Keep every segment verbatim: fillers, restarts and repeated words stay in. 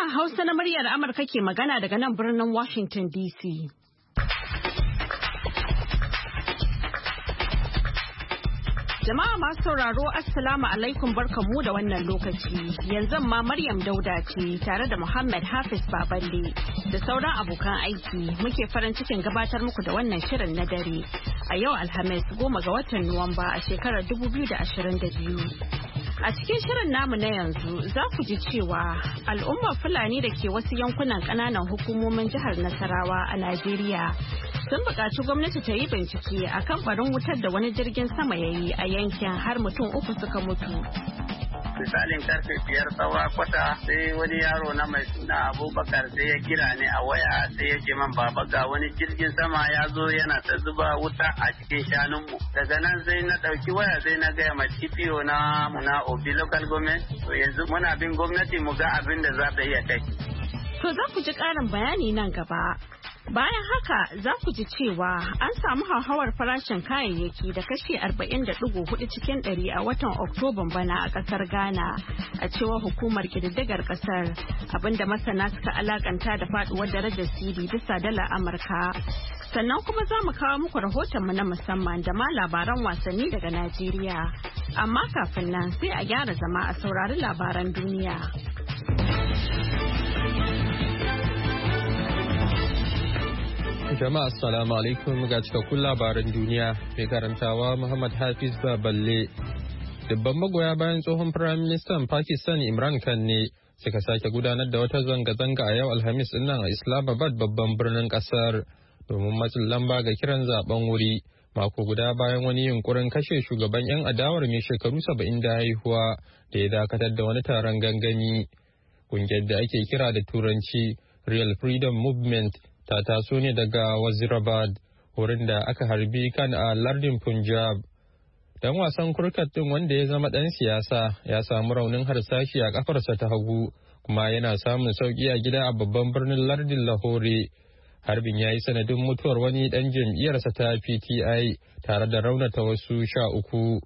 Sashen Hausa na muryar Amurka ke magana daga nan birnin Washington D C. Jama'a masu sauraro Assalamu alaikum barkamu da wannan lokaci. Yanzu ma Maryam Dauda ce tare da Muhammad Hafiz Baballe da sauran abokan aiki muke farin cikin gabatar muku da wannan shirin na dare a yau Alhamis goma ga watan Nuwamba a shekarar dubu biyu da ashirin da biyu. A cikin shirin namu na yanzu za ku ji cewa al'ummar Fulani da ke wasu yankunan ƙananan hukumomin jihar Nasarawa a Najeriya sun buƙaci gwamnati ta yi bincike a kan barin wutar da wani jirgin sama ya yi a yankin har mutum uku suka mutu. Misalin karfe biyar saura kwata sai wani yaro na mai suna Abubakar sai ya kira ni a waya sai ya ce man baba ga wani jirgin sama ya zo yana ta zuba wuta a cikin shanunmu. Daga nan sai na ɗauki waya sai na gaya ma T P O na na Obi Local Government. To yanzu muna bin gwamnati mu ga abin da za ta iya kai. To za ku ji ƙarin bayani nan gaba. Bayan haka za ku ji cewa an samu hauhawar farashin kayayyaki da kashi arba'in da ɗigo hudu cikin ɗari a watan Oktoban bana a ƙasar Ghana a cewar hukumar ƙididdigar ƙasar abinda masana suka alakanta da faɗuwar darajar sidi bisa dala Amurka. Sannan kuma za mu kawo muku rahotonmu na musamman da ma labaran wasanni daga Najeriya. Amma kafin nan sai a gyara zama a saurari labaran duniya. Jama'a assalamu alaikum ga cikakkun labaran duniya mai karantawa Muhammad Hafiz Baballe. Dubban magoya bayan tsohon Firayim Ministan Pakistan Imran Khan ne suka sake gudanar da wata zanga-zanga a yau Alhamis din nan a Islamabad babban birnin kasar domin matsin lamba ga kiran zaben wuri mako guda bayan wani yunkurin kashe shugaban 'yan adawar mai shekaru saba'in da haihuwa da ya dakatar da wani taron gangami. Kungiyar da ake kira da Turanci Real Freedom Movement ta taso ne daga Wazirabad, wurin da aka harbi kan a lardin Punjab. Dan wasan kurkat din wanda ya zama dan siyasa ya samu raunin harsashi a kafarsa ta hagu kuma yana samun sauki a gida a babban birnin lardin Lahore. Harbin ya yi sanadin mutuwar wani dan jam'iyyarsa ta P T I tare da raunata wasu sha uku.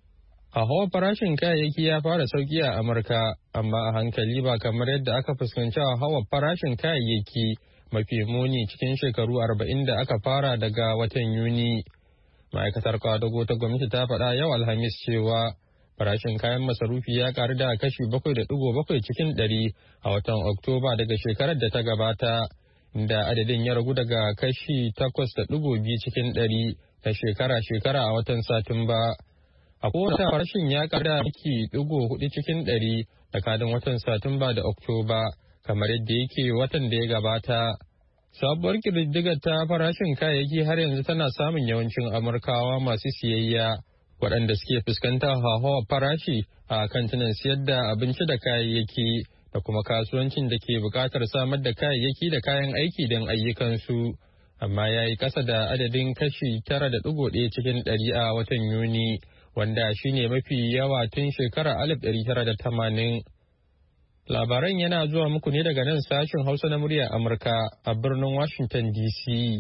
A hawa farashin kayayyaki ya fara sauki a Amurka, amma a hankali ba kamar yadda aka fuskanci a hawa farashin kayayyaki mafi muni cikin shekaru arba'in da aka fara daga watan Yuni. Ma'aikatar kwadago ta gwamnati ta faɗa yau Alhamis cewa farashin kayan masarufi ya karu da kashi bakwai da ɗigo bakwai cikin ɗari a watan Oktoba daga shekarar da ta gabata, inda adadin ya ragu daga kashi takwas da ɗigo biyu cikin ɗari na shekara-shekara a watan Satumba. A kowace farashin ya karu da maki ɗigo hudu cikin ɗari tsakanin watan Satumba da Oktoba, kamar yadda yake watan da ya gabata. Sabuwar ƙididdigar ta farashin kayayyaki har yanzu tana samun yawancin Amurkawa masu siyayya waɗanda suke fuskantar hauhawar farashi a kantinan siyar da abinci da kayayyaki da kuma kasuwancin da ke buƙatar samar da kayayyaki da kayan aiki don ayyukansu. Amma ya yi ƙasa da adadin kashi tara da ɗigo ɗaya cikin ɗari a watan Yuni, wanda shine mafi yawa tun shekarar alif ɗari tara da tamanin. Labaran yana zuwa muku ne daga nan sashen Hausa na muryar Amurka a birnin Washington D C.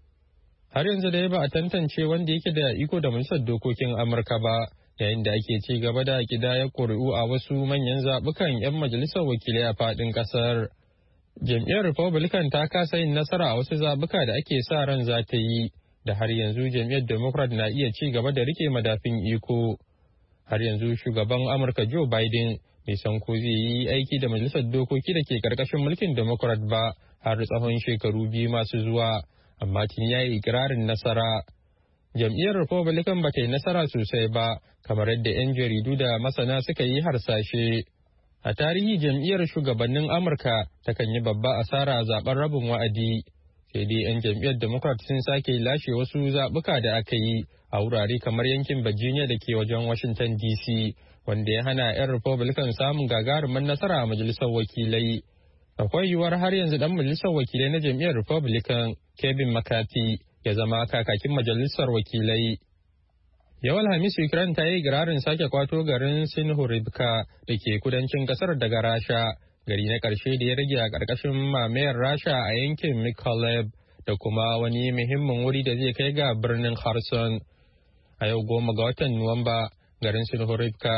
Har yanzu dai ba a tantance wanda yake da iko da majalisar dokokin Amurka ba, yayin da ake ci gaba da kidayar ƙuri'u a wasu manyan zaɓukan 'yan majalisar wakilai a faɗin ƙasar. Jam'iyyar Republican ta kasa yin nasara a wasu zaɓuka da ake sa ran za ta yi, da har yanzu jam'iyyar Democrat na iya ci gaba da rike madafin iko. Har yanzu shugaban Amurka Joe Biden bai san ko zai yi aiki da majalisar dokoki da ke karkashin mulkin Democrat ba har tsawon shekaru biyu masu zuwa, amma tun ya yi ikirarin nasara. Jam'iyyar Republican ba ta yi nasara sosai ba, kamar yadda 'yan jaridu da masana suka yi harsashe. A tarihi jam'iyyar shugabannin Amurka takan yi babba asara a zaben rabin wa'adi, sai dai 'yan jam'iyyar Democrat sun sake lashe wasu zaɓuka da aka yi a wurare kamar yankin Virginia da ke wajen Washington D C, wanda ya hana 'yan Republican samun gagarumin nasara a majalisar wakilai. Akwai yiwuwar har yanzu dan majalisar wakilai na jam'iyyar Republican Kevin McCarthy ya zama kakakin majalisar wakilai. Yau Alhamis Ukraine ta yi ikirarin sake kwato garin Sinhurivka da ke kudancin kasar daga Rasha, gari na ƙarshe da ya rage a ƙarƙashin mamayar Rasha a yankin Mykolaiv da kuma wani muhimmin wuri da zai kai ga birnin Kherson. A yau goma ga watan Nuwamba, garin Sinhurivka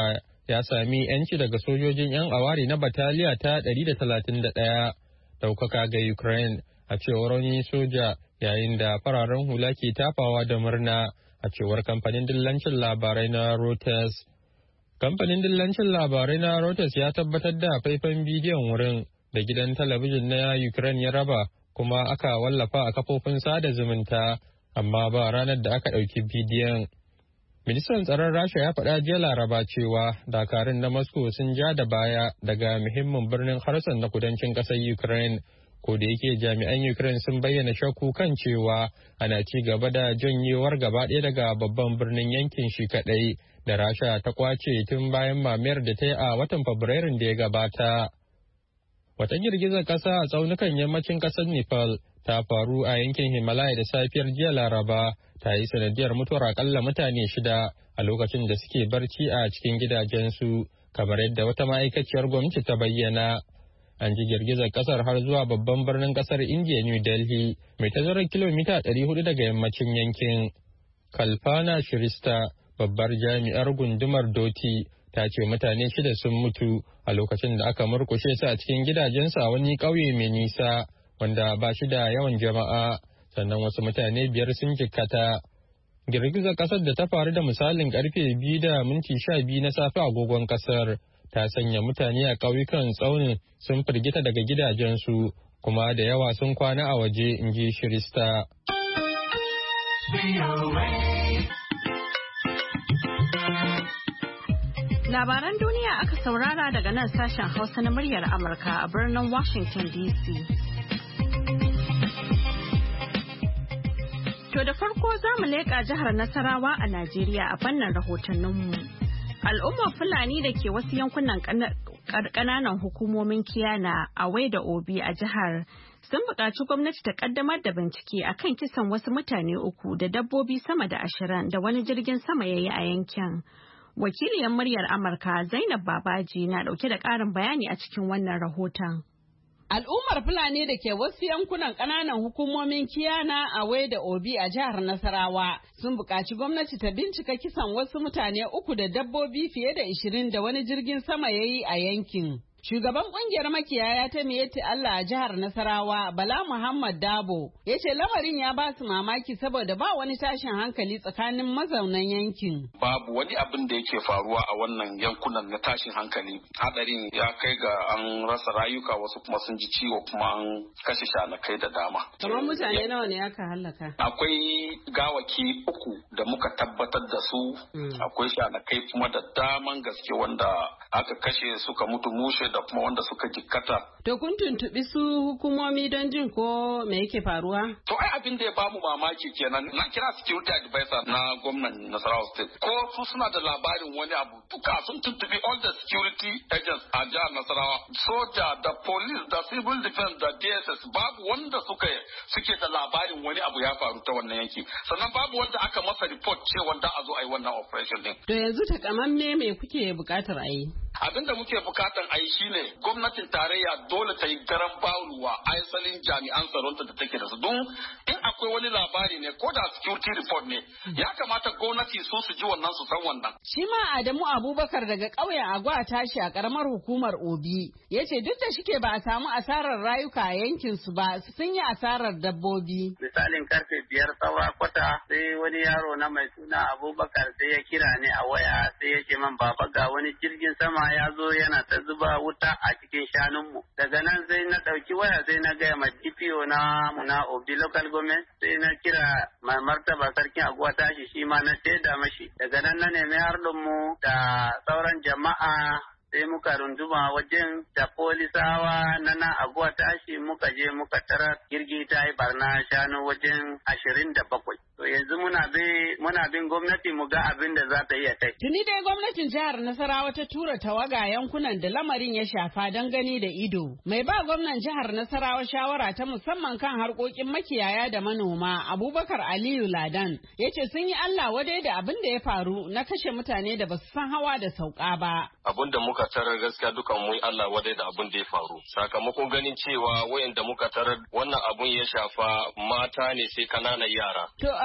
ya sami 'yanci daga sojojin 'yan awari na bataliya ta ɗari da talatin da ɗaya. Ɗaukaka ga Ukraine a cewar wani soja yayin da fararen hula ke tafawa da murna a cewar kamfanin dillancin labarai na Reuters. Kamfanin dillancin labarai na Reuters ya tabbatar da faifan bidiyon wurin da gidan talabijin na Ukraine ya raba kuma aka wallafa a kafofin sada zumunta, amma ba ranar da aka ɗauki bidiyon. Ministan tsaron Rasha ya faɗa jiya Laraba cewa dakarun na Moscow sun ja da baya daga muhimmin birnin Kherson na kudancin ƙasar Ukraine, ko da yake jami'an Ukraine sun bayyana shakku kan cewa ana ci gaba da janyewar gaba ɗaya daga babban birnin yankin shi kaɗai da Rasha ta kwace tun bayan mamayar da ta yi a watan Fabrairun da ya gabata. Wata girgizar ƙasa a tsaunukan yammacin ƙasar Nepal ta faru a yankin Himalaya da safiyar jiya Laraba, ta yi sanadiyar mutuwar akalla mutane shida a lokacin da suke barci a cikin gidajensu, kamar yadda wata ma'aikaciyar gwamnati ta bayyana. An ji girgizar ƙasar har zuwa babban birnin ƙasar India, New Delhi, mai tazarar kilomita ɗari hudu daga yammacin yankin. Kalpana Shrestha, babbar jami'ar gundumar Doti, ta ce mutane shida sun mutu a lokacin da aka murkushe su a cikin gidajensu a wani ƙauye mai nisa wanda ba shi da yawan jama'a, sannan wasu mutane biyar sun jikkata. Girgizar ƙasar da ta faru da misalin karfe biyu da minti sha biyu na safe agogon ƙasar ta sanya mutane a ƙauyukan tsaunin sun firgita daga gidajensu, kuma da yawa sun kwana a waje, in ji Shrestha. Labaran duniya aka saurara daga nan sashen Hausa na muryar Amurka a birnin Washington D C. To da farko za mu leƙa jihar Nasarawa a Najeriya a fannin rahotanninmu. Al'ummar Fulani da ke wasu yankunan ƙananan hukumomin Kiyana, Awai da Obi a jihar sun buƙaci gwamnati ta ƙaddamar da bincike akan kisan wasu mutane uku da dabbobi sama da ashirin da wani jirgin sama ya yi a yankin. Wakiliyar muryar Amurka Zainab Babaji na ɗauke da ƙarin bayani a cikin wannan rahoton. Al'ummar Fulani da ke wasu yankunan ƙananan hukumomin Kiyana, Awai da Obi a jihar Nasarawa sun buƙaci gwamnati ta bincika kisan wasu mutane uku da dabbobi fiye da ishirin da wani jirgin sama ya yi a yankin. Shugaban kungiyar makiyaya ta Miyetti Allah a jihar Nasarawa, Bala Muhammad Dabo, ya ce lamarin ya ba su mamaki saboda ba wani tashin hankali tsakanin mazaunan yankin. Babu wani abin da yake faruwa a wannan yankunan na tashin hankali. Hadarin ya kai ga an rasa rayuka, wasu kuma sun ji ciwo, kuma an kashe shanakai da dama. Kamar mutane nawa ne aka halaka? Akwai gawaki uku da muka tabbatar da su, mm. Akwai shanakai kuma da daman gaske wanda aka kashe suka mutu mushe da kuma wanda suka jikkata. To kun tuntuɓi su hukumomi don jin ko me yake faruwa? To ai abin da ya bamu mamaki kenan, na kira security advisor na gwamnan Nasarawa State. Ko su suna da labarin wani abu, duka sun tuntuɓi all the security agents a jihar Nasarawa. Soja da police da civil defense da D S S babu wanda suka suke da labarin wani abu ya faru ta wannan yanki. Sannan babu wanda aka masa report cewa da a zo a yi wannan operation din. To yanzu takamamme me kuke buƙatar a yi? Abin da muke bukatan a yi shine gwamnatin tarayya dole ta yi garan bawulwa asalin jami'an tsaronta da take da su, don in akwai wani labari ne ko da security report ne ya kamata gwamnati su su ji wannan su san wannan. Shi ma Adamu Abubakar daga ƙauyen Agwa tashi a ƙaramar hukumar Obi ya ce duk da shike ba a samu asarar rayuka a yankin su ba, sun yi asarar dabbobi. Misalin karfe biyar saura kwata sai wani yaro na mai suna Abubakar sai ya kira ni a waya sai ya ce man baba ga wani jirgin sama ya zo yana ta zuba wuta a cikin shanunmu. Daga nan sai na ɗauki waya sai na gaya ma D P O na na Obi local government, sai na kira mai martaba sarkin Aguwa tashi shi ma na shaida mashi. Daga nan na nemi mu da sauran jama'a sai muka runduma wajen da polisawa na na Aguwa tashi muka je muka tara jirgi ta yi barna shanu wajen ashirin da bakwai. To yanzu muna bin muna bin gwamnati mu ga abin da za ta iya kai. Tuni dai gwamnatin jihar Nasarawa ta tura tawaga yankunan da lamarin ya shafa don gani da ido. Mai ba gwamnan jihar Nasarawa shawara ta musamman kan harkokin makiyaya da manoma, Abubakar Aliyu Ladan, ya ce sun yi Allah wadai da abin da ya faru na kashe mutane da basu san hawa da sauka ba. Abin da muka tarar gaskiya dukan mu Allah wadai da abin da ya faru. Sakamakon ganin cewa wayanda muka tarar wannan abun ya shafa mata ne sai kananan yara. To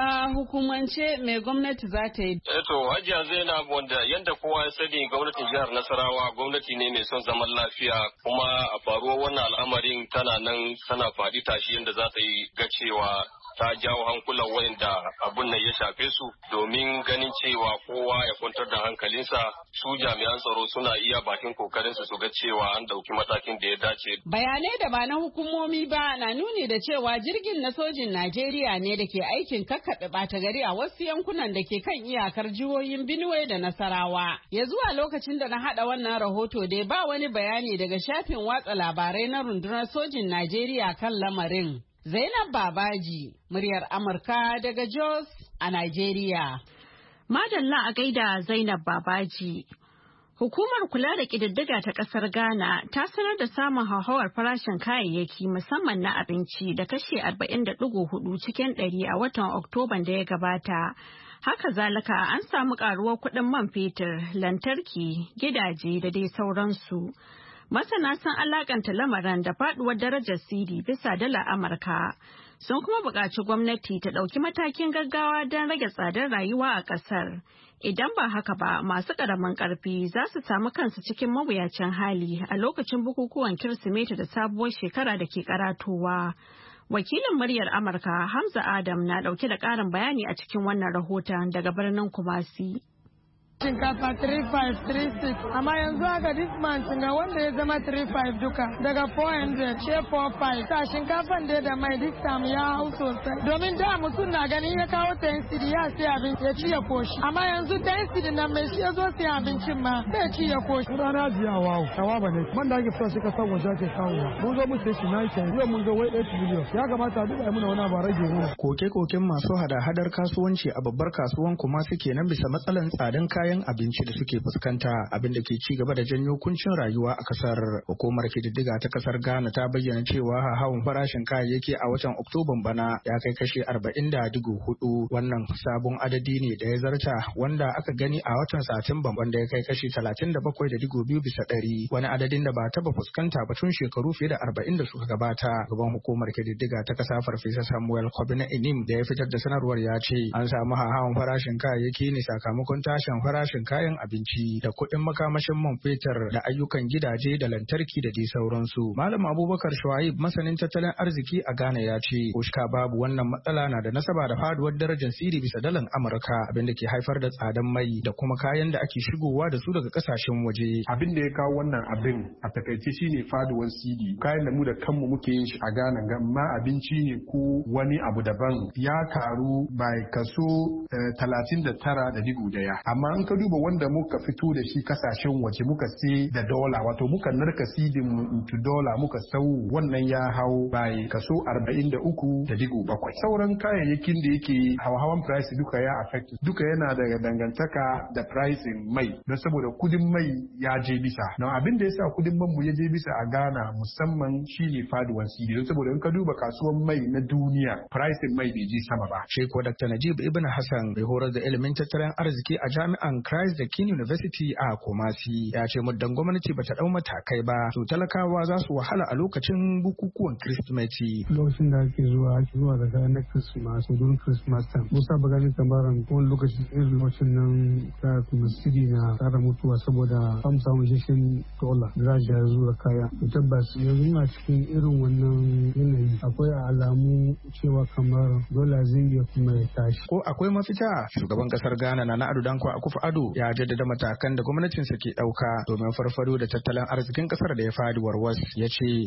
a hukumance mai gwamnati za ta yi? To Hajiya Zainab, wanda yadda kowa ya sani gwamnatin jihar Nasarawa gwamnati ne mai son zaman lafiya, kuma a faruwar wannan al'amarin tana nan tana faɗi tashi yadda za ta yi ga cewa ta jawo hankulan wayanda abun nan ya shafe su domin ganin cewa kowa ya kwantar da hankalinsa. Su jami'an tsaro suna iya bakin kokarin su ga cewa an dauki matakin da ya dace. Bayanai da ba na hukumomi ba na nuni da cewa jirgin na sojin Najeriya ne da ke aikin kakkaɓe ɓata gari a wasu yankunan da ke kan iyakar jihohin Benue da Nasarawa. Ya zuwa lokacin da na haɗa wannan rahoto dai ba wani bayani daga shafin watsa labarai na rundunar sojin Najeriya kan lamarin. Zainab Babaji, muryar Amurka daga Jos a Najeriya. Madalla a gaida Zainab Babaji. Hukumar kula da ƙididdiga ta ƙasar Ghana ta sanar da samun hauhawar farashin kayayyaki musamman na abinci da kashe arba'in da ɗigo hudu cikin ɗari a watan Oktoban da ya gabata. Haka zalika an samu ƙaruwar kuɗin man fetur, lantarki, gidaje da dai sauransu. Masana sun alakanta lamarin da faduwar darajar sidi bisa dala Amurka. Sun kuma buƙaci gwamnati ta ɗauki matakin gaggawa don rage tsadar rayuwa a ƙasar. Idan ba haka ba, masu ƙaramin ƙarfi za su samu kansu cikin mawuyacin hali a lokacin bukukuwan Kirsimeti da sabuwar shekara da ke karatowa. Wakilin muryar Amurka Hamza Adam na ɗauke da ƙarin bayani a cikin wannan rahoton daga birnin Kumasi. Shinkafa three five three six amma yanzu haka this month ga wanda ya zama three five duka daga four hundred she four five sa shinkafan da da mai this time ya hau sosai domin da mutum na ganin ya kawo ten cedi ya sai abinci ya ci ya koshi amma yanzu ten cedi na mai shi ya zo sai abincin ma sai ci ya koshi. Rana jiya wawo kawa ba ne man da ake fara shi ka san waje ake kawo mun zo mu sai shi nine ten yau mun ga wai eight million ya kamata duk ai muna wani ba rage mu. Koke-koken masu hada-hadar kasuwanci a babbar kasuwan kuma suke nan bisa matsalan tsadan kayan abinci da suke fuskanta abin da ke ci gaba da janyo kuncin rayuwa a kasar. Hukumar kididdiga ta kasar Ghana ta bayyana cewa hawan farashin kayayyaki a watan Oktoban bana ya kai kashe arba'in da digo hudu. Wannan sabon adadi ne da ya zarta wanda aka gani a watan Satumban wanda ya kai kashe talatin da bakwai da digo biyu bisa ɗari. Wani adadin da ba taba fuskanta ba tun shekaru fiye da arba'in da suka gabata. Gaban hukumar kididdiga ta kasa Farfesa Samuel Kobina Inim da ya fitar da sanarwar ya ce an samu hawan farashin kayayyaki ne sakamakon tashin farashin kayan abinci da kuɗin makamashin man fetur da ayyukan gidaje da lantarki da dai sauransu. Malam Abubakar Shuaib masanin tattalin arziki a Ghana ya ce ushka babu wannan matsala na da nasaba da faduwar darajar siri bisa dalan Amurka abin da ke haifar da tsadan mai da kuma kayan da ake shigowa da su daga kasashen waje. Abin da ya kawo wannan abin a takaice shine faduwar siri. Kayan da mu da kanmu muke yin shi a Ghana amma abinci ne ko wani abu daban ya karu bai kaso talatin da tara da digo daya. Amma in ka duba wanda muka fito da shi kasashen waje muka sai da dola wato muka narka sidin mu into dola muka sau wannan ya hau bai kaso arba'in da uku da digo bakwai. Sauran kayayyakin da yake hawa-hawan price duka ya affect duka yana da dangantaka da pricing mai don saboda kudin mai ya je bisa. Na abin da yasa kudin man mu ya je bisa a Ghana musamman shine faduwan sidi don saboda in ka duba kasuwan mai na duniya pricing mai bai je sama ba. Sheikh Doctor Najib Ibn Hassan bai horar da ilimin tattalin arziki a jami'an Christ the King University a Kumasi ya ce muddan gwamnati bata dau matakai ba to talakawa za su wahala a lokacin bukukuwan Kirsimeti. Lokacin da ake zuwa ake zuwa daga na Christmas don Christmas time musa ba gani kamar wani lokacin irin lokacin nan ka kuma sidi na tsara mutuwa saboda an samu jishin dola da za a zuwa kaya to tabbas yanzu ina cikin irin wannan yanayi akwai alamu cewa kamar dola zai iya kuma ya tashi. Ko akwai mafita? Shugaban kasar Ghana Nana Addo Dankwa Akufo-Addo ya jaddada matakan da gwamnatinsa ke ɗauka domin farfado da tattalin arzikin kasar da ya fadi warwas. Ya ce,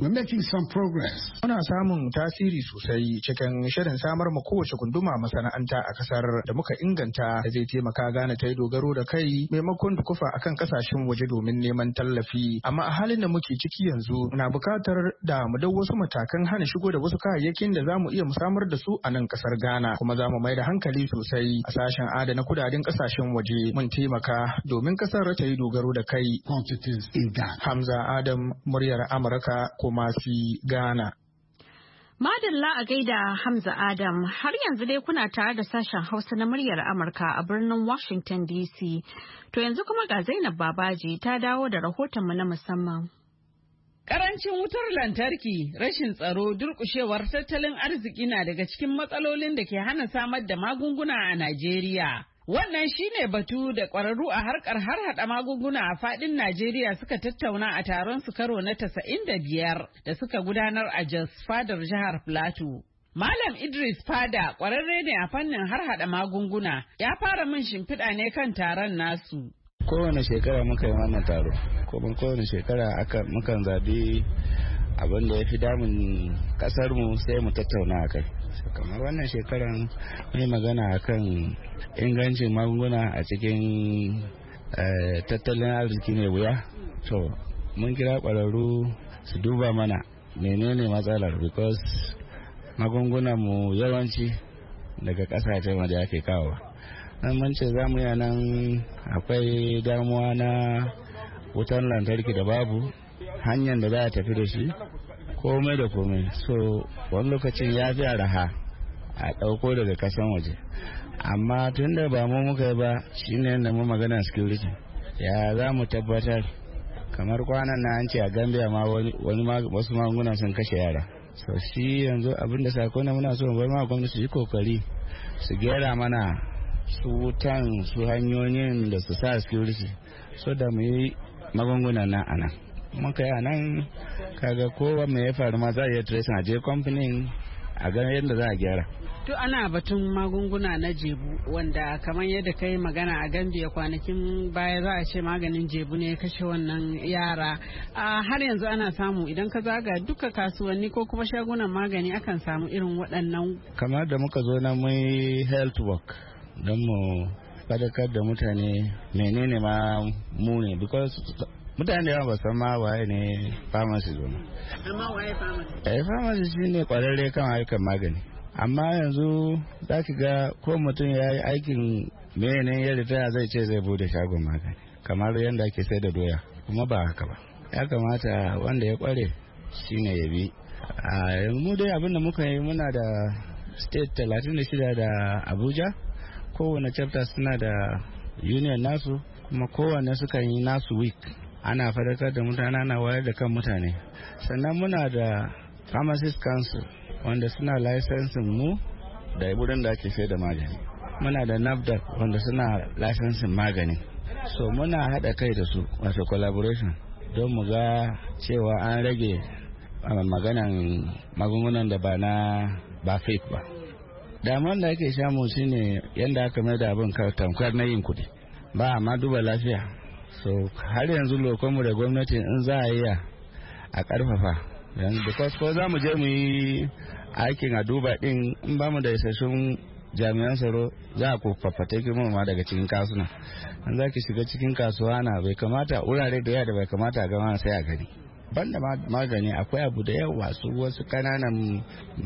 muna samun tasiri sosai cikin shirin samar ma kowace gunduma masana'anta a kasar da muka inganta da zai taimaka Ghana ta yi dogaro da kai maimakon dukufa akan kasashen waje domin neman tallafi. Amma a halin da muke ciki yanzu na bukatar da mu dau wasu matakan hana shigo da wasu kayayyakin da za mu iya mu samar da su a nan kasar Ghana kuma za mu mai da hankali sosai a sashen adana kudaden kasashen waje mun taimaka domin kasar ta yi dogaro da kai. Hamza Adam, muryar Amurka, Kumasi, Ghana. Madalla a gaida Hamza Adam, har yanzu dai kuna tare da sashen Hausa na muryar Amurka a birnin Washington D C. To yanzu kuma ga Zainab Babaji ta dawo da rahotonmu na musamman. Karancin wutar lantarki, rashin tsaro, durƙushewar tattalin arziki na daga cikin matsalolin da ke hana samar da magunguna a Najeriya. Wannan shine batu da ƙwararru a harkar harhaɗa magunguna a faɗin Najeriya suka tattauna a taron su karo na tasa'in da biyar da suka gudanar a Jos Fadar jihar Plateau. Malam Idris Fada ƙwararre ne a fannin harhaɗa magunguna ya fara min shimfiɗa ne kan taron nasu. Kowane shekara muka yi wannan taro, kuma kowane shekara aka mukan zabi abin da ya fi damun kasarmu sai mu tattauna a kai. Kamar wannan shekaran mai magana akan ingancin magunguna a cikin tattalin arziki mai wuya. To, mun kira ƙwararru su duba mana menene matsalar, because magungunan mu yawanci daga ƙasashen waje ake kawo. Nan mun ce za mu yi nan akwai damuwa na wutar lantarki da babu hanyar da za a tafi da shi komai da komai, so wani lokacin ya fi araha a ɗauko daga kasan waje. Amma tun da ba mu muka yi ba shine da mu magana security, ya za mu tabbatar kamar kwanan na an ce a Gambia ma wani wasu magunguna sun kashe yara. So shi yanzu abinda sako na muna so bar ma gwamnati su yi kokari su gyara mana su wutan su hanyoyin da su sa security so da mu yi magunguna na anan. Muka yi anan kaga kowa mai ya faru ma za a iya tracing a je kamfanin a ga yadda za a gyara. To ana batun magunguna na jebu wanda kamar yadda kai magana a Gambia kwanakin baya za a ce maganin jebu ne kashe wannan yara. A har yanzu ana samu idan ka zaga duka kasuwanni ko kuma shagunan magani akan samu irin waɗannan. Kamar da muka zo na mai health work don mu fadakar da mutane menene ma mu ne, because mutane yawa ba san ma waye ne pharmacy zo. Amma waye pharmacy? Eh pharmacy shine kwararre kan ayyukan magani. Amma yanzu za ki ga ko mutum ya yi aikin menene ya ritaya zai ce zai bude shagon magani kamar yadda ake sai da doya, kuma ba haka ba. Ya kamata wanda ya kware shine ya bi. A mu dai abinda muka yi muna da state talatin da shida da Abuja, kowane chapter suna da union nasu, kuma kowane suka yi nasu week ana fadakar da mutane, ana wayar da kan mutane. Sannan muna da pharmacist council wanda suna licensin mu da wurin da ake sai da magani. Muna da NAFDAC wanda suna licensin magani. So muna haɗa kai da su, wato collaboration, don mu ga cewa an rage maganan magungunan da ba na ba fake ba. Daman da ake samu shine yadda aka mai da abin tamkar na yin kuɗi, ba amma duba lafiya. So har yanzu lokonmu da gwamnati in za a yi a ƙarfafa, because ko za mu je mu yi aikin a duba din in ba mu da isassun jami'an tsaro za a kofafata ma daga cikin kasuna. An za ki shiga cikin kasuwa na bai kamata wurare da yawa da bai kamata a gama sai a gani. Banda magani akwai abu da yawa, su wasu kananan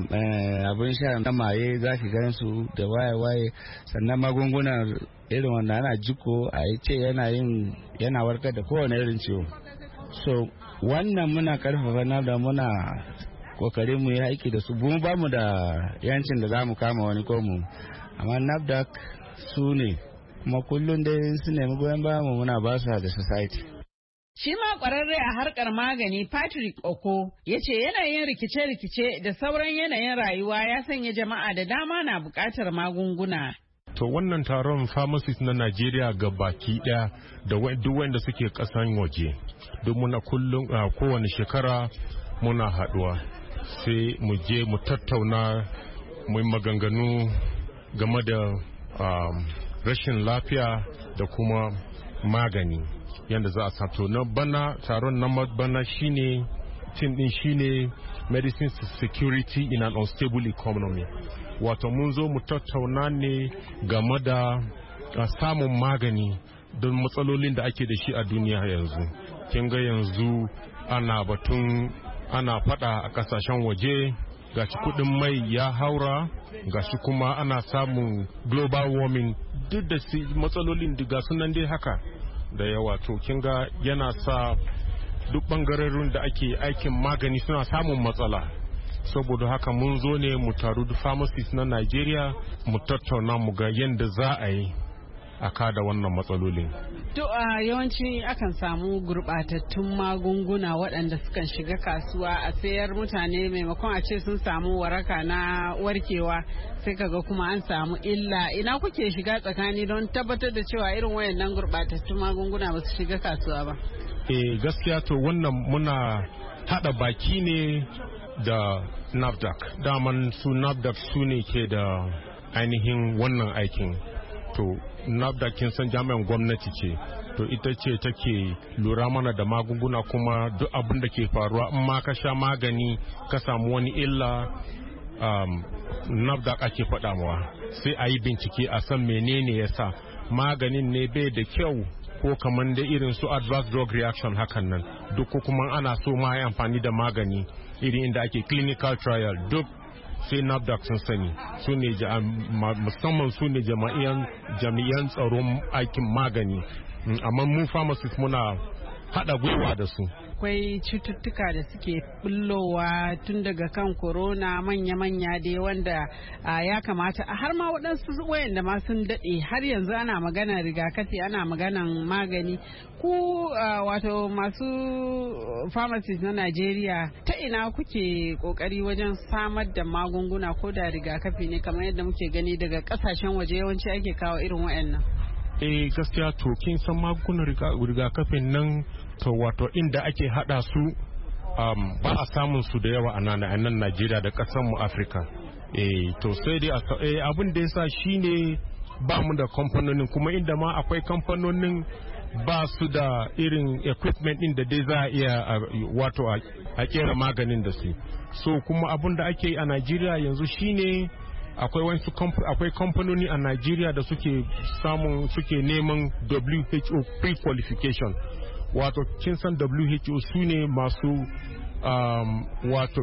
abin sha na maye za ki gan su da waye-waye. Sannan magunguna irin wanda ana jiko a yi ce yana yin yana warkar da kowane irin ciwo. So wannan muna karfafa na da muna kokarin mu yi aiki da su, mu ba mu da yancin da za mu kama wani ko mu, amma NAFDAC su ne, kuma kullum dai su nemi goyon bayan mu muna ba su da society. Shi ma ƙwararre a harkar magani Patrick Oko ya ce yanayin rikice-rikice da sauran yanayin rayuwa ya sanya jama'a da dama na buƙatar magunguna. To wannan taron pharmacist na Najeriya ga baki ɗaya da duk wanda suke ƙasan waje, duk muna kullum a kowane shekara muna haɗuwa sai mu je mu tattauna mu maganganu game da rashin lafiya da kuma magani yadda za a sato na bana. Taron na bana shine tim din shine medicine security in an unstable economy, wato mun zo mu tattauna ne game da samun magani don matsalolin da ake da shi a duniya yanzu. Kin ga yanzu ana batun ana fada a kasashen waje, gashi kudin mai ya haura, gashi kuma ana samun global warming, duk da matsalolin da sunan dai haka da yawa. To kin ga yana sa duk bangarorin da ake aikin magani suna samun matsala. Saboda haka mun zo ne mu taru da pharmacists na Nigeria mu tattauna mu ga yadda za a yi a kada wannan matsalolin. To a yawanci akan samu gurɓatattun magunguna waɗanda sukan shiga kasuwa a sayar mutane maimakon a ce sun samu waraka na warkewa sai kaga kuma an samu illa. Ina kuke shiga tsakani don tabbatar da cewa irin wayannan gurɓatattun magunguna ba su shiga kasuwa ba? Eh gaskiya to wannan muna hada baki ne da NAFDAC. Daman su NAFDAC su ne ke da ainihin wannan aikin. To NAFDAC kin san jami'an gwamnati ce, to ita ce take lura mana da magunguna kuma duk abin da ke faruwa in ma ka sha magani ka samu wani illa um, NAFDAC ake faɗa mawa sai a yi bincike a san menene ya sa maganin ne bai da kyau ko kamar da irin su adverse drug reaction hakan nan duk ko kuma ana so ma yi amfani da magani irin inda ake clinical trial duk sai NAFDAC sun sani su ne musamman su ne jami'an tsaron aikin magani amma mu pharmacist muna hada gwiwa da su. Akwai cututtuka da suke bullowa tun daga kan corona manya-manya dai wanda ya kamata har ma waɗansu wayanda ma sun daɗe har yanzu ana magana rigakafi ana maganan magani. Ku wato masu pharmacist na Najeriya ta ina kuke kokari wajen samar da magunguna ko da rigakafi ne kamar yadda muke gani daga kasashen waje yawanci ake kawo irin wayannan? Eh gaskiya to kin san magungunan rigakafin nan to wato inda ake hada su um, ba a samun su da yawa a nan a nan Najeriya da kasar mu Afirka. Eh to sai dai eh, abin da yasa shine ba mu da kamfanonin kuma inda ma akwai kamfanonin ba su da irin equipment din da dai za a iya wato a kera maganin da su. So kuma abin da ake yi a Najeriya yanzu shine akwai wasu akwai kamfanoni a Najeriya da suke samun suke neman W H O pre-qualification wato kin san W H O su ne masu um, wato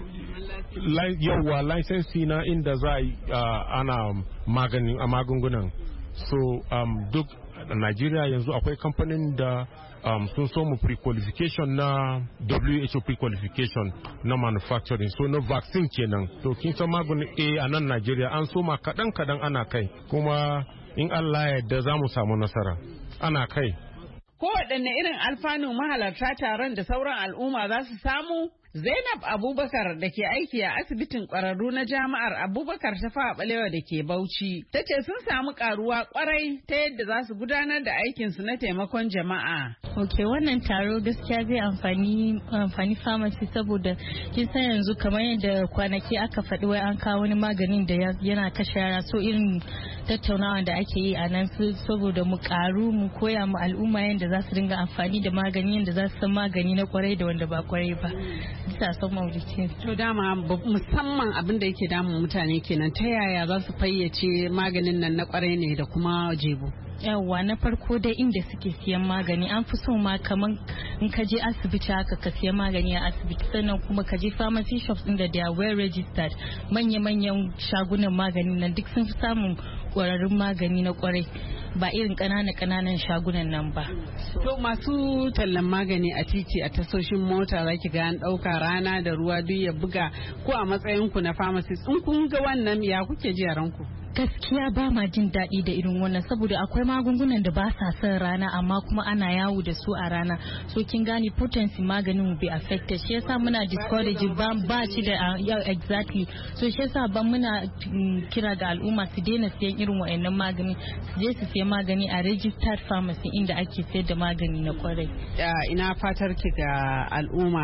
yawa license na inda za a ana maganin a magungunan so um, duk a Najeriya yanzu akwai kamfanin da um, sun so mu pre-qualification na W H O pre-qualification na manufacturing so na vaccine kenan to kin san maganin A a nan Najeriya an so ma kadan kadan ana kai kuma in Allah ya yarda za mu samu nasara ana kai. Kowaɗanne irin alfanu mahalarta taron da sauran al'umma za su samu? Zainab Abubakar da ke aiki a asibitin ƙwararru na jami'ar Abubakar ta Fawa Balewa da ke Bauchi ta ce sun samu ƙaruwa ƙwarai ta yadda za su gudanar da aikinsu na taimakon jama'a. Ok, wannan taro gaskiya zai amfani amfani pharmacy saboda kin san yanzu kamar yadda kwanaki aka faɗi wai an kawo wani maganin da yana kashe yara so irin tattaunawa da ake yi a nan saboda mu ƙaru mu koya mu al'umma yadda za su dinga amfani da magani yadda za su san magani na ƙwarai da wanda ba ƙwarai ba. Bisa son maulici. To dama musamman abin da yake damun mutane kenan ta yaya za su fayyace maganin nan na ƙwarai ne da kuma jebu. Yawwa na farko dai inda suke siyan magani an fi so ma kaman in ka je asibiti haka ka siya magani a asibiti sannan kuma ka je pharmacy shops inda they are well registered manya-manyan shagunan magani nan duk sun fi samun kwararrun magani na kwarai ba irin ƙananan-ƙananan shagunan nan ba. To masu tallan magani a titi a tasoshin mota za ki ga an ɗauka rana da ruwa duk ya buga ko a matsayin ku na pharmacist in kun ga wannan ya kuke ji a ranku? Gaskiya ba ma jin daɗi da irin wannan saboda akwai magungunan da ba sa son rana amma kuma ana yawo da su a rana so kin gane potency maganin will be affected shi yasa muna discourage ba ba ci da yau exactly so shi yasa ban muna kira ga al'umma su daina siyan irin wayannan magani su je su siya magani a registered pharmacy inda ake sayar da magani na kwarai. Ina fatar ki ga al'umma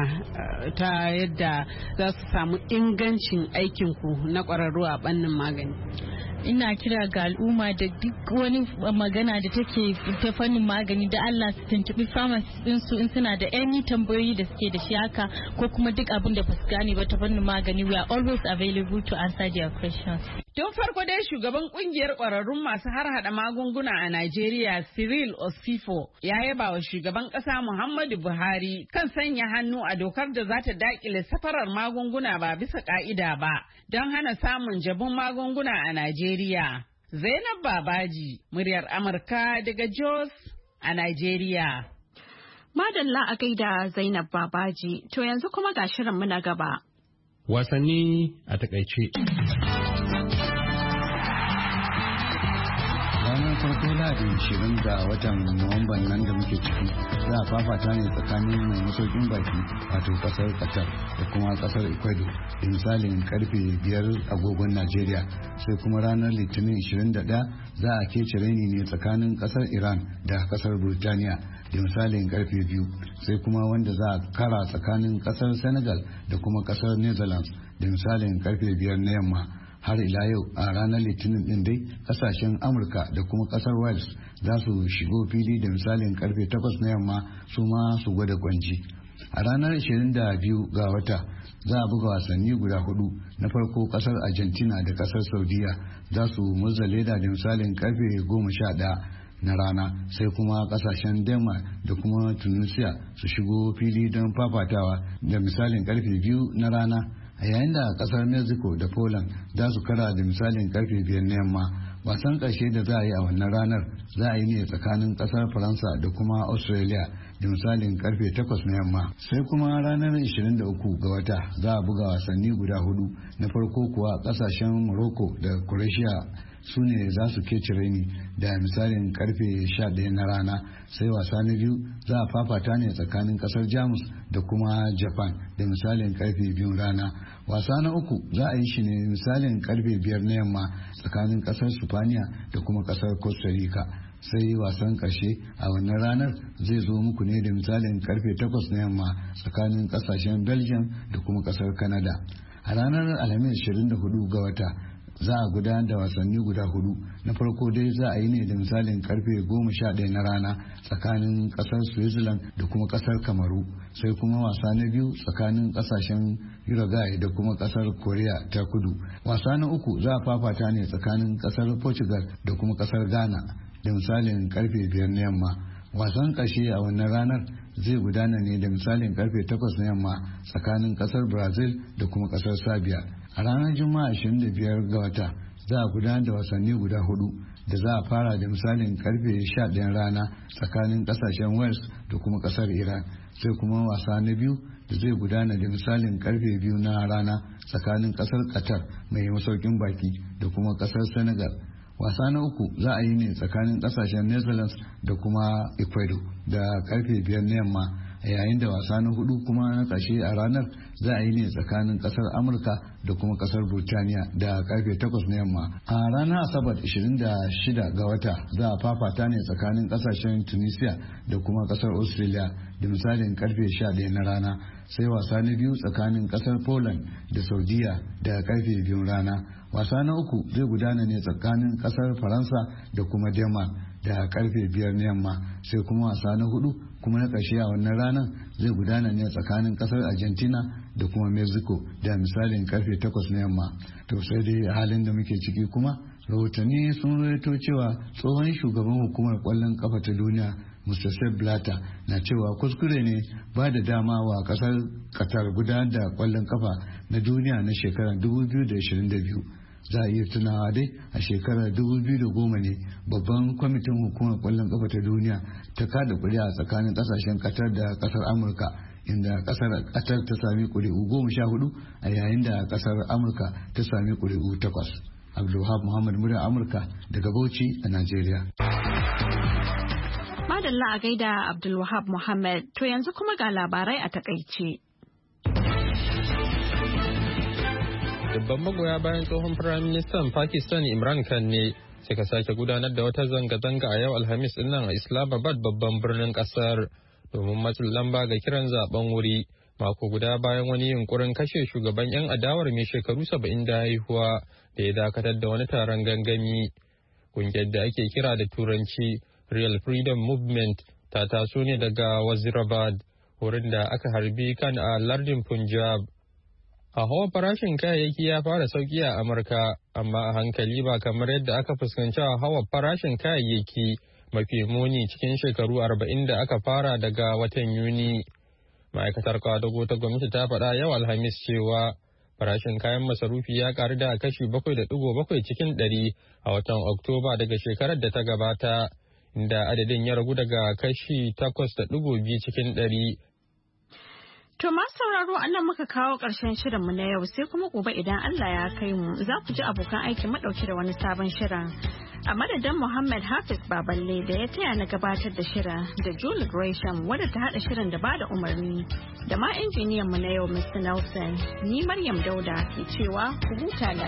ta yadda za su samu ingancin aikin ku na kwararru a bannin magani. Ina kira ga al'umma da duk wani magana da take ta fannin magani da Allah su tuntubi pharmacist din su in suna da any tambayoyi da suke da shi haka ko kuma duk abin da basu gane ba ta fannin magani we are always available to answer their questions. Tun farko dai shugaban kungiyar kwararrun masu harhaɗa magunguna a Najeriya Cyril Osifo ya yaba wa shugaban ƙasa Muhammadu Buhari kan sanya hannu a dokar da za ta daƙile safarar magunguna ba bisa ƙa'ida ba don hana samun jabun magunguna a Najeriya. Zainab Babaji, muryar Amurka daga Jos a Najeriya. Madalla a gaida Zainab Babaji, to yanzu kuma ga shirinmu na gaba. Wasanni a takaice. ranar farko lahadi ashirin ga watan nuwamban nan da muke ciki za a fafata ne tsakanin mai masaukin baki wato kasar qatar da kuma kasar ecuador da misalin karfe biyar agogon najeriya sai kuma ranar litinin ashirin da ɗaya za a kece raini ne tsakanin kasar iran da kasar burtaniya da misalin karfe biyu sai kuma wanda za a kara tsakanin kasar senegal da kuma kasar netherlands da misalin karfe biyar na yamma. Har ila yau a ranar litinin din dai kasashen amurka da kuma kasar wales za su shigo fili da misalin karfe takwas na yamma su ma su gwada gwanji. A ranar ashirin da biyu ga wata za a buga wasanni guda hudu. Na farko kasar argentina da kasar saudiya za su murza leda da misalin karfe goma sha ɗaya na rana sai kuma kasashen denmark da kuma tunisia su shigo fili don fafatawa da misalin karfe biyu na rana, a yayin da kasar mexico da poland za su kara da misalin karfe biyar na yamma. Wasan ƙarshe da za a yi a wannan ranar za a yi ne tsakanin kasar faransa da kuma australia da misalin karfe takwas na yamma. Sai kuma ranar ashirin da uku ga wata za a buga wasanni guda hudu. Na farko kuwa kasashen morocco da croatia su ne za su kece raini da misalin karfe sha ɗaya na rana, sai wasa na biyu za a fafata ne tsakanin kasar jamus da kuma japan da misalin karfe biyun rana. Wasa na uku za a yi shi ne misalin karfe biyar na yamma tsakanin kasar spaniya da kuma kasar costa rica, sai wasan karshe a wannan ranar zai zo muku ne da misalin karfe takwas na yamma tsakanin kasashen belgium da kuma kasar canada. A ranar alhamis ashirin da hudu ga wata za a gudanar da wasanni guda hudu. Na farko dai za a yi ne da misalin karfe goma sha ɗaya na rana tsakanin kasar switzerland da kuma kasar kamaru, sai kuma wasa na biyu tsakanin kasashen uruguay da kuma kasar korea ta kudu. Wasa na uku za a fafata ne tsakanin kasar portugal da kuma kasar ghana da misalin karfe biyar na yamma. Wasan ƙarshe a wannan ranar zai gudana ne da misalin karfe takwas na yamma tsakanin kasar brazil da kuma kasar serbia. A ranar juma'a ashirin da biyar ga wata za a gudanar da wasanni guda hudu da za a fara da misalin karfe sha ɗaya rana tsakanin kasashen wales da kuma kasar iran, sai kuma wasa na biyu da zai gudana da misalin karfe biyu na rana tsakanin kasar qatar mai masaukin baki da kuma kasar senegal. Wasa na uku za a yi ne tsakanin kasashen netherlands da kuma ecuador da karfe biyar na yamma, a yayin da wasa na hudu kuma na ƙarshe a ranar za a yi ne tsakanin kasar amurka da kuma kasar burtaniya da karfe takwas na yamma. A ranar asabar ashirin da shida ga wata za a fafata ne tsakanin kasashen tunisia da kuma kasar australia da misalin karfe sha ɗaya na rana, sai wasa na biyu tsakanin kasar poland da saudiya da karfe biyun rana. Wasa na uku zai gudana ne tsakanin kasar faransa da kuma denmark da karfe biyar na yamma, sai kuma wasa na hudu kuma na ƙarshe a wannan ranar zai gudana ne tsakanin kasar argentina da kuma mexico da misalin karfe takwas na yamma. To sai dai halin da muke ciki kuma rahotanni sun rawaito cewa tsohon shugaban hukumar kwallon kafa ta duniya mister Sepp Blatter na cewa kuskure ne ba da dama wa kasar Qatar gudanar da kwallon kafa na duniya na shekarar dubu biyu da ashirin da biyu. Za a iya tunawa dai a shekarar dubu biyu da goma ne babban kwamitin hukumar kwallon kafa ta duniya ta kada kuri'a tsakanin kasashen Qatar da kasar Amurka, inda kasar Qatar ta sami kuri'u goma sha hudu a yayin da kasar Amurka ta sami kuri'u takwas. Abdulwahab Muhammad Murya Amurka daga Bauchi a Najeriya. Madalla a gaida Abdulwahab Muhammad, to yanzu kuma ga labarai a takaice. Dubban magoya bayan tsohon Firaministan Pakistan Imran Khan ne suka sake gudanar da wata zanga-zanga a yau Alhamis din nan a Islamabad babban birnin kasar domin matsin lamba ga kiran zaben wuri mako guda bayan wani yunkurin kashe shugaban 'yan adawar mai shekaru saba'in da haihuwa da ya dakatar da wani taron gangami. Kungiyar da ake kira da turanci Real Freedom Movement ta taso ne daga Wazirabad, wurin da aka harbi Khan a lardin Punjab. Hauhawar farashin kayayyaki ya fara sauki a Amurka, amma a hankali ba kamar yadda aka fuskanci hauhawar farashin kayayyaki mafi muni cikin shekaru arba'in da aka fara daga watan Yuni. Ma'aikatar kwadago ta gwamnati ta faɗa yau Alhamis cewa farashin kayan masarufi ya karu da kashi bakwai da ɗigo bakwai cikin ɗari a watan Oktoba daga shekarar da ta gabata, inda adadin ya ragu daga kashi takwas da ɗigo biyu cikin ɗari. To masu sauraro an nan muka kawo ƙarshen shirinmu na yau sai kuma gobe idan Allah ya kai mu za ku ji abokan aiki madauki da wani sabon shirin. A madadin Muhammad Hafiz Baballe da ya taya na gabatar da shirin da Julie Gresham wadda ta haɗa shirin da bada umarni da ma injiniyan mu na yau Mister Nelson ni Maryam Dauda ke cewa ku huta lafiya.